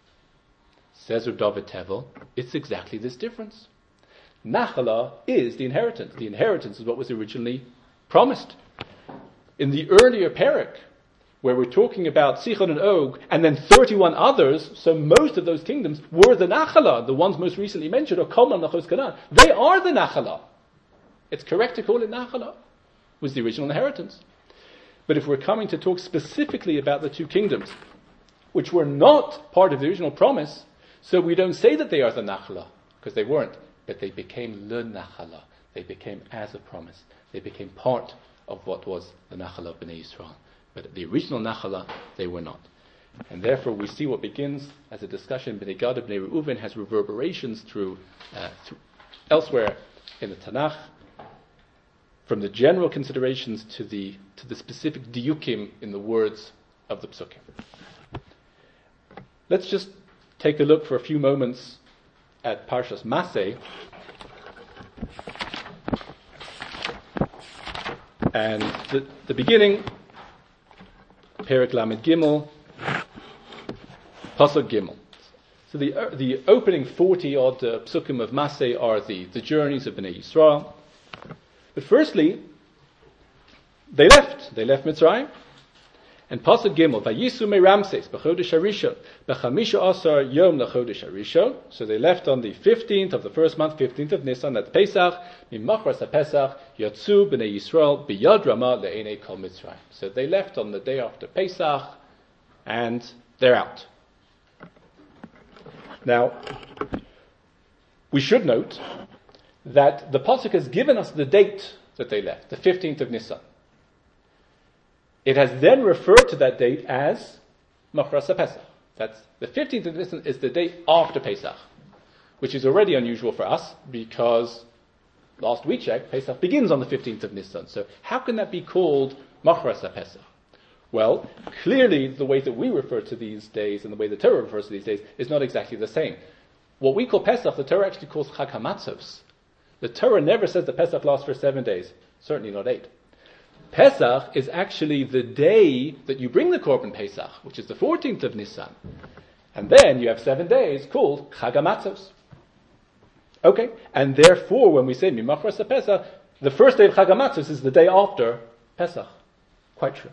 Speaker 1: Says Reb David Tevel, it's exactly this difference. Nachala is the inheritance. The inheritance is what was originally promised. In the earlier parak, where we're talking about Sichon and Og, and then thirty-one others, so most of those kingdoms were the Nachala, the ones most recently mentioned, or Kol Mamlechos Canaan. They are the Nachala. It's correct to call it Nachala. It was the original inheritance. But if we're coming to talk specifically about the two kingdoms, which were not part of the original promise, so we don't say that they are the Nachala, because they weren't, but they became le Nachala. They became as a promise. They became part of what was the Nachala of Bnei Yisrael. But the original Nachala, they were not. And therefore we see what begins as a discussion, Bnei Gad, Bnei Reuven, has reverberations through, uh, through elsewhere in the Tanakh, from the general considerations to the to the specific diukim in the words of the psukim. Let's just take a look for a few moments at Parshas Maseh, and the, the beginning, Perek Lamed Gimel, Pasuk Gimel. So the uh, the opening forty odd uh, psukim of Maseh are the, the journeys of Bnei Yisrael. But firstly, they left. They left Mitzrayim. And Pasuk Gimel, Vayisu me Ramses, b'chodesh harishon, b'chamisha asar yom l'chodesh harishon. So they left on the fifteenth of the first month, fifteenth of Nisan, that's Pesach, mimachras haPesach, yatzu b'nei Yisrael, b'yad Ramah le'enei kol Mitzrayim. So they left on the day after Pesach, and they're out. Now, we should note that the Pasuk has given us the date that they left, the fifteenth of Nisan. It has then referred to that date as Machras HaPesach. That's the fifteenth of Nisan is the day after Pesach, which is already unusual for us because last we checked, Pesach begins on the fifteenth of Nisan. So how can that be called Machras HaPesach? Well, clearly the way that we refer to these days and the way the Torah refers to these days is not exactly the same. What we call Pesach, the Torah actually calls Chag HaMatzos. The Torah never says that Pesach lasts for seven days, certainly not eight. Pesach is actually the day that you bring the Korban Pesach, which is the fourteenth of Nisan. And then you have seven days called Chag HaMatzos. Okay, and therefore when we say Mimachras HaPesach, the first day of Chag HaMatzos is the day after Pesach. Quite true.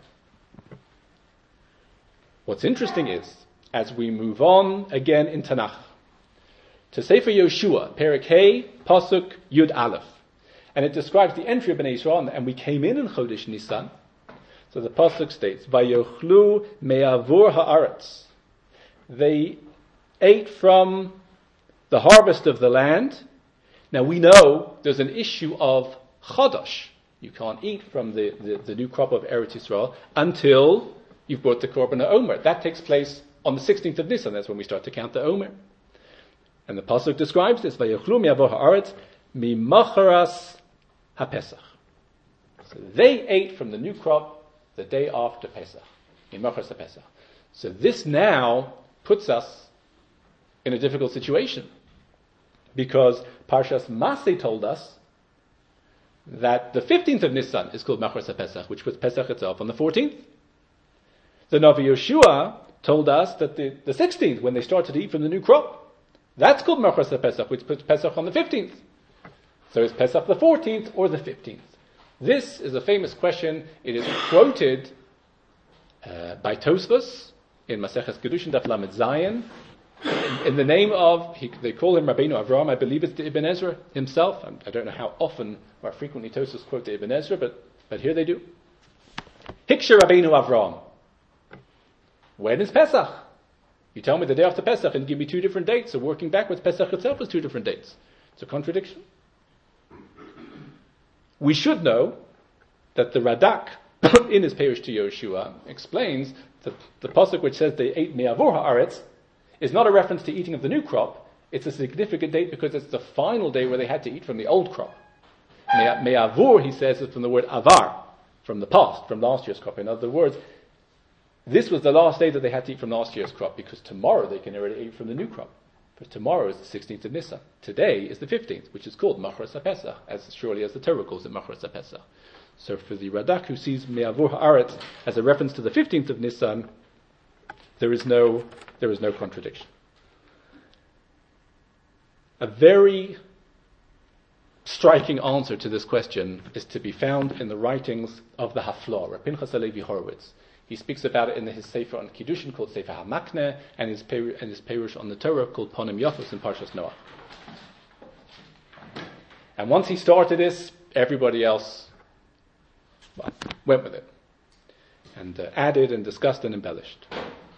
Speaker 1: What's interesting is, as we move on again in Tanakh, to Sefer Yoshua, Perek Hey, Pasuk Yud Aleph, and it describes the entry of Bnei Yisrael, and we came in in Chodesh Nisan. So the Pasuk states, Vayochlu me'avur ha'aretz. They ate from the harvest of the land. Now we know there's an issue of Chodosh. You can't eat from the, the, the new crop of Eretz Yisrael until you've brought the Korban HaOmer. That takes place on the sixteenth of Nisan. That's when we start to count the Omer. And the Pasuk describes this, Vayochlu me'avur ha'aretz mimacharas HaPesach. So they ate from the new crop the day after Pesach, mimacharas HaPesach. So this now puts us in a difficult situation, because Parshas Maseh told us that the fifteenth of Nisan is called Macharas HaPesach, which puts Pesach itself on the fourteenth. The Navi Yoshua told us that the, the sixteenth, when they started to eat from the new crop, that's called Macharas HaPesach, which puts Pesach on the fifteenth. So is Pesach the fourteenth or the fifteenth? This is a famous question. It is quoted uh, by Tosfos in Maseches Kedushin Daf Lamed Zayin, in, in the name of, he, they call him Rabbeinu Avram, I believe it's the Ibn Ezra himself. I, I don't know how often or how frequently Tosfos quote the Ibn Ezra, but, but here they do. Hiksha Rabbeinu Avram. When is Pesach? You tell me the day after Pesach and give me two different dates. So working backwards, Pesach itself is two different dates. It's a contradiction. We should know that the Radak, in his Perush to Yoshua, explains that the pasuk which says they ate me'avur ha'aretz is not a reference to eating of the new crop. It's a significant date because it's the final day where they had to eat from the old crop. Me'avur, he says, is from the word avar, from the past, from last year's crop. In other words, this was the last day that they had to eat from last year's crop, because tomorrow they can already eat from the new crop. But tomorrow is the sixteenth of Nisan. Today is the fifteenth, which is called Macharas HaPesach, as surely as the Torah calls it Macharas HaPesach. So for the Radak, who sees Me'avur Ha'aretz as a reference to the fifteenth of Nisan, there is no there is no contradiction. A very striking answer to this question is to be found in the writings of the Haflah, Rav Pinchas HaLevi Horowitz. He speaks about it in his Sefer on Kiddushin called Sefer HaMakneh, and his, per- and his Perush on the Torah called Ponim Yafos in Parshas Noach. And once he started this, everybody else well, went with it and uh, added and discussed and embellished.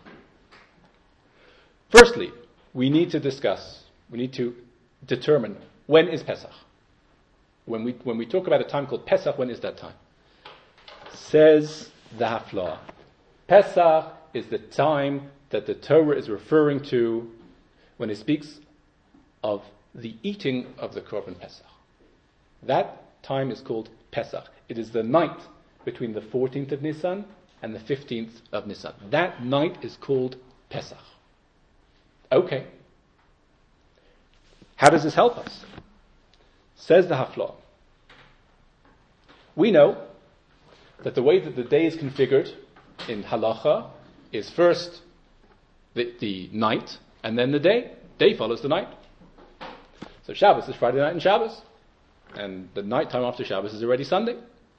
Speaker 1: Firstly, we need to discuss, we need to determine when is Pesach. When we when we talk about a time called Pesach, when is that time? Says the Haflah. Pesach is the time that the Torah is referring to when it speaks of the eating of the Korban Pesach. That time is called Pesach. It is the night between the fourteenth of Nisan and the fifteenth of Nisan. That night is called Pesach. Okay. How does this help us? Says the Haflah. We know that the way that the day is configured in halacha is first the, the night and then the day. Day follows the night. So Shabbos is Friday night and Shabbos. And the night time after Shabbos is already Sunday.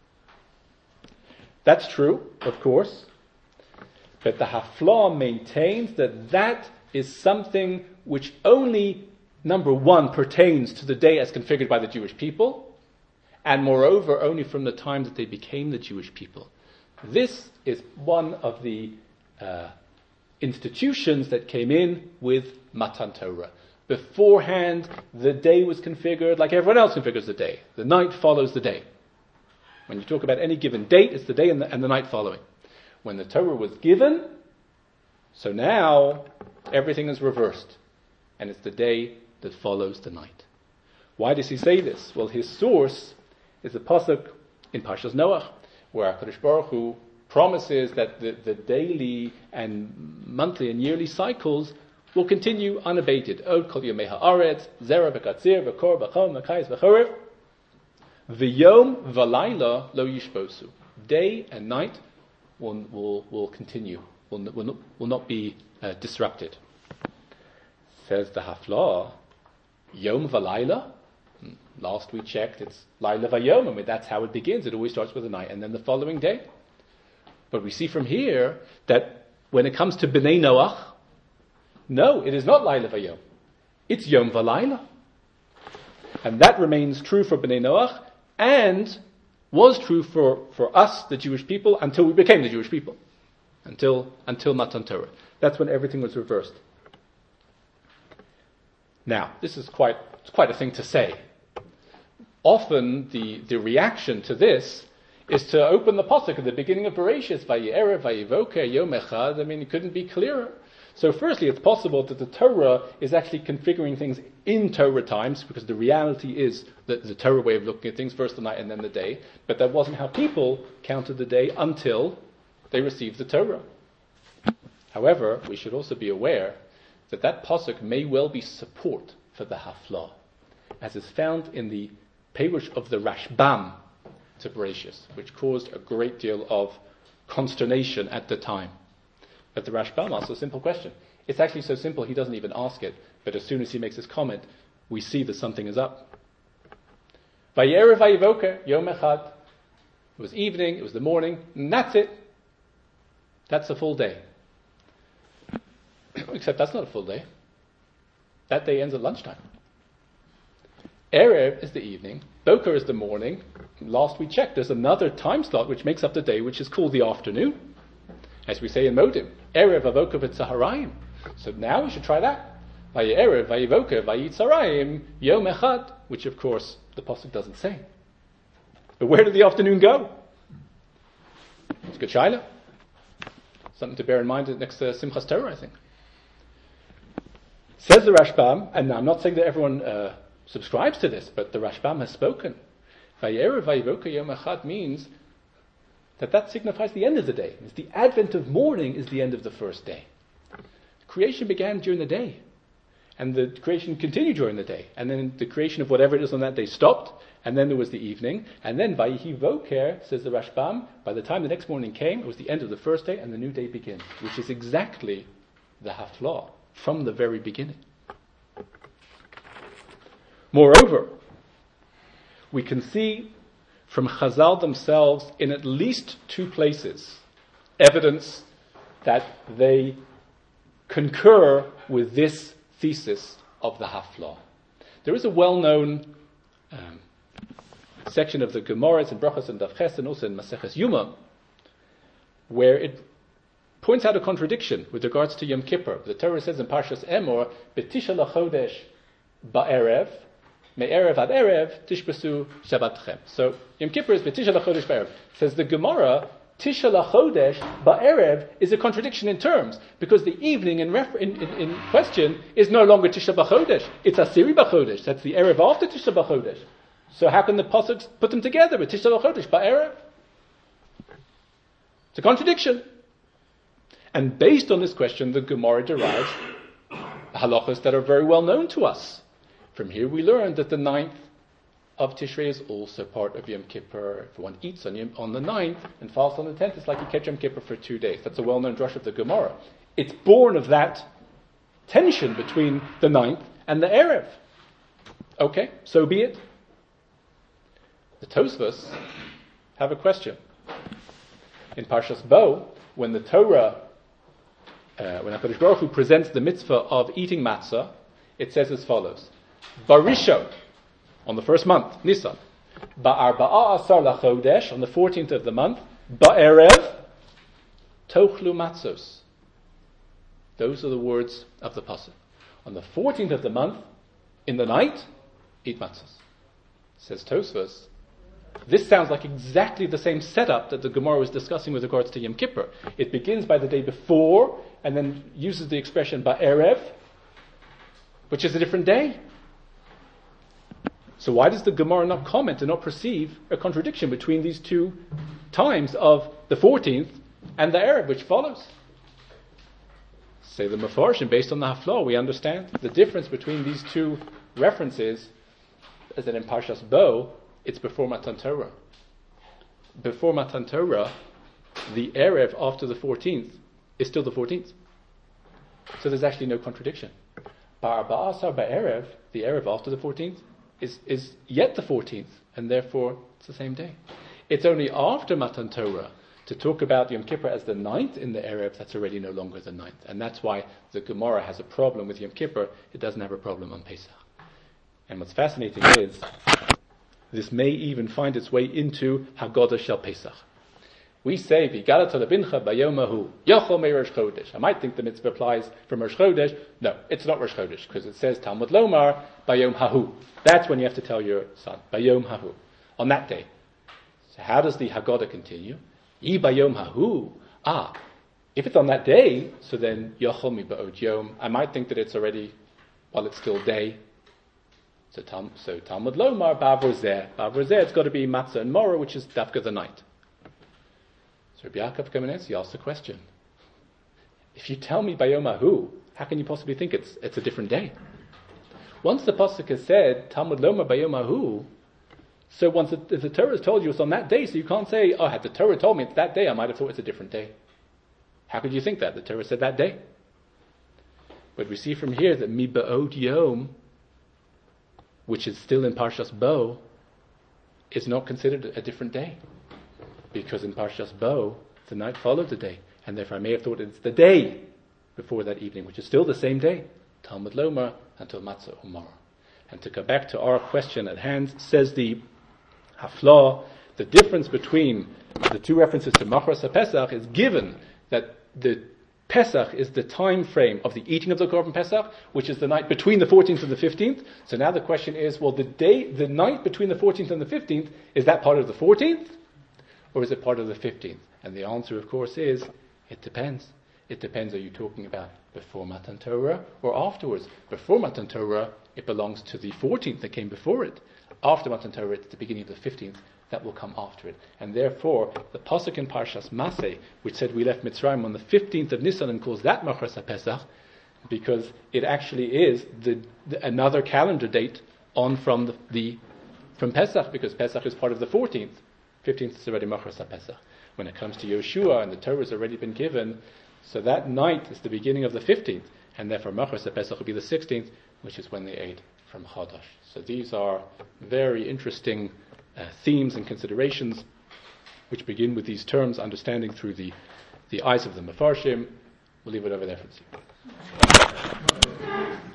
Speaker 1: That's true, of course. But the Haflah maintains that that is something which only, number one, pertains to the day as configured by the Jewish people, and moreover, only from the time that they became the Jewish people. This is one of the uh, institutions that came in with Matan Torah. Beforehand, the day was configured like everyone else configures the day. The night follows the day. When you talk about any given date, it's the day and the, and the night following. When the Torah was given, so now everything is reversed. And it's the day that follows the night. Why does he say this? Well, his source is the pasuk in Parshas Noach, where HaKadosh Baruch Hu promises that the, the daily and monthly and yearly cycles will continue unabated. Od kol yomei haaretz, zera v'katzir, v'kor, v'chom, v'chayis, v'chorev, v'yom v'layla lo yishbosu. Day and night will, will, will continue, will, will, not, will not be uh, disrupted. Says the Haflah, Yom v'layla. Last we checked, it's Laila v'yom. I mean, that's how it begins. It always starts with the night and then the following day. But we see from here that when it comes to Bnei Noach, no, it is not Laila v'yom. It's Yom v'layla. And that remains true for Bnei Noach and was true for, for us, the Jewish people, until we became the Jewish people. Until, until Matan Torah. That's when everything was reversed. Now, this is quite, it's quite a thing to say. Often the, the reaction to this is to open the pasuk at the beginning of Bereshis, Vayerev, Vayevoker, Yom Echad. I mean, it couldn't be clearer. So firstly, it's possible that the Torah is actually configuring things in Torah times, because the reality is that the Torah way of looking at things, first the night and then the day. But that wasn't how people counted the day until they received the Torah. However, we should also be aware that that pasuk may well be support for the Haflah, as is found in the Perush of the Rashbam to Bereshis, which caused a great deal of consternation at the time. But the Rashbam asks a simple question. It's actually so simple he doesn't even ask it, but as soon as he makes his comment, we see that something is up. Vayerev vayevoker yom echad. It was evening, it was the morning, and that's it. That's a full day. Except that's not a full day. That day ends at lunchtime. Erev is the evening, Boker is the morning. Last we checked, there's another time slot which makes up the day, which is called the afternoon. As we say in Modim, Erev avoker v'tzaharaim. So now we should try that. Vayerev, vayevoker, vayitzarayim, yom echad, which of course the pasuk doesn't say. But where did the afternoon go? It's good shaila. Something to bear in mind next to Simchas Torah, I think. Says the Rashbam, and now I'm not saying that everyone uh, subscribes to this, but the Rashbam has spoken. Vayerev vayevoker yom echad means that that signifies the end of the day. It's the advent of morning is the end of the first day. Creation began during the day, and the creation continued during the day, and then the creation of whatever it is on that day stopped, and then there was the evening, and then Vayihi Voker, says the Rashbam, by the time the next morning came, it was the end of the first day, and the new day begins, which is exactly the Haflah from the very beginning. Moreover, we can see from Chazal themselves in at least two places evidence that they concur with this thesis of the Haflah. There is a well-known um, section of the Gemara, it's in Brachos and Daf Ches, and also in Maseches Yuma, where it points out a contradiction with regards to Yom Kippur. The Torah says in Parshas Emor, B'tisha lachodesh ba'erev, me'erev ad erev, tishbesu shabbatchem. So Yom Kippur is B'tisha lachodesh ba'erev. Says the Gemara, Tisha lachodesh ba'erev is a contradiction in terms, because the evening in, refer- in, in, in question is no longer Tisha b'chodesh. It's Asiri b'chodesh. That's the erev after Tisha b'chodesh. So how can the Pasuk put them together with Tisha b'chodesh ba'erev? It's a contradiction. And based on this question, the Gemara derives halachas that are very well known to us. From here we learn that the ninth of Tishrei is also part of Yom Kippur. If one eats on, Yom, on the ninth and fasts on the tenth, it's like you catch Yom Kippur for two days. That's a well-known drush of the Gemara. It's born of that tension between the ninth and the Erev. Okay, so be it. The Tosfos have a question. In Parshas Bo, when the Torah, uh, when HaKadosh Baruch Hu presents the mitzvah of eating matzah, it says as follows: Barishon, on the first month, Nisan, Ba'arba'a asar lachodesh, on the fourteenth of the month, Ba'erev, Tochlu matzos. Those are the words of the pasuk. On the fourteenth of the month, in the night, eat matzos. Says Tosfos, this sounds like exactly the same setup that the Gemara was discussing with regards to Yom Kippur. It begins by the day before, and then uses the expression ba'erev, which is a different day. So why does the Gemara not comment and not perceive a contradiction between these two times of the fourteenth and the Erev, which follows? Say the Mefarshim, based on the Haflah, we understand the difference between these two references, as in in Parshas Bo, it's before Matan Torah. Before Matan Torah, the Erev after the fourteenth is still the fourteenth. So there's actually no contradiction. Ba'arba'asar ba'erev, the Erev after the fourteenth, is, is yet the fourteenth, and therefore it's the same day. It's only after Matan Torah to talk about Yom Kippur as the ninth in the Erev that's already no longer the ninth. And that's why the Gemara has a problem with Yom Kippur. It doesn't have a problem on Pesach. And what's fascinating is, this may even find its way into Haggadah Shel Pesach. We say, V'galat lebincha bayomahu, yochol me Rosh Chodesh. I might think the mitzvah applies from Rosh Chodesh. No, it's not Rosh Chodesh, because it says Talmud Lomar, bayom hahu. That's when you have to tell your son, bayom hahu, on that day. So how does the Haggadah continue? Yi bayom hahu. Ah, if it's on that day, so then yochol mi ba'od yom. I might think that it's already, while it's still day. So, Tal- so Talmud Lomar, Bav Rozeh. Bav Rozeh, it's got to be Matzah and Morah, which is Dafka the night. So Rabbi Yaakov Kamenetsky asks the question: if you tell me Bayom Hahu, how can you possibly think it's it's a different day? Once the pasuk has said Talmud Lomar Bayom Hahu, so once the, if the Torah has told you it's on that day, so you can't say, oh, had the Torah told me it's that day, I might have thought it's a different day. How could you think that? The Torah said that day. But we see from here that Mi Ba'od Yom, which is still in Parshas Bo, is not considered a different day. Because in Parshas Bo, the night followed the day. And therefore I may have thought it's the day before that evening, which is still the same day. Talmud Lomar until Matzah Umar. And to come back to our question at hand, says the Haflah, the difference between the two references to Machras HaPesach is given that the Pesach is the time frame of the eating of the Korban Pesach, which is the night between the fourteenth and the fifteenth. So now the question is, well, the day, the night between the fourteenth and the fifteenth, is that part of the fourteenth? Or is it part of the fifteenth? And the answer, of course, is, it depends. It depends, are you talking about before Matan Torah or afterwards? Before Matan Torah, it belongs to the fourteenth that came before it. After Matan Torah, it's the beginning of the fifteenth. That will come after it. And therefore, the pasuk in Parshas Maseh, which said we left Mitzrayim on the fifteenth of Nisan and calls that Machras HaPesach, because it actually is the, the, another calendar date on from the, the from Pesach, because Pesach is part of the fourteenth. fifteenth is already Machras HaPesach. When it comes to Yoshua and the Torah has already been given, so that night is the beginning of the fifteenth, and therefore Machras HaPesach will be the sixteenth, which is when they ate from Chodesh. So these are very interesting Uh, themes and considerations which begin with these terms, understanding through the, the eyes of the Mefarshim. We'll leave it over there for this evening.